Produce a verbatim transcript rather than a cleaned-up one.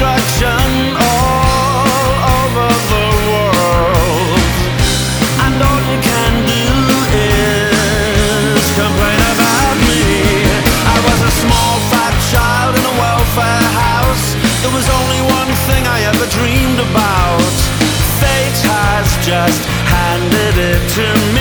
destruction all over the world, and all you can do is complain about me. I was a small fat child in a welfare house. There was only one thing I ever dreamed about. Fate has just handed it to me.